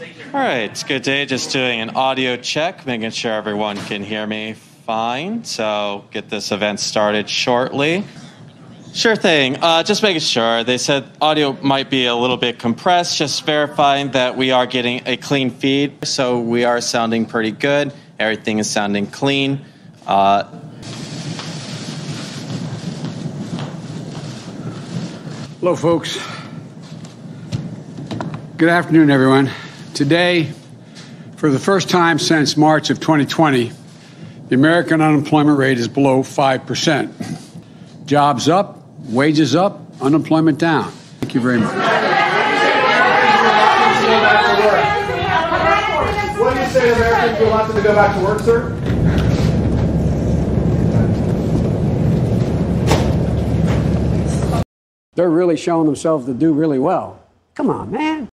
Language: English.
All right, it's a good day. Just doing an audio check, making sure everyone can hear me fine. So get this event started shortly. Sure thing. Just making sure. They said audio might be a little bit compressed. Just verifying that we are getting a clean feed. So we are sounding pretty good. Everything is sounding clean. Hello, folks. Good afternoon, everyone. Today, for the first time since March of 2020, the American unemployment rate is below 5%. Jobs up, wages up, unemployment down. Thank you very much. What do you say to Americans who want them to go back to work, sir? They're really showing themselves to do really well. Come on, man.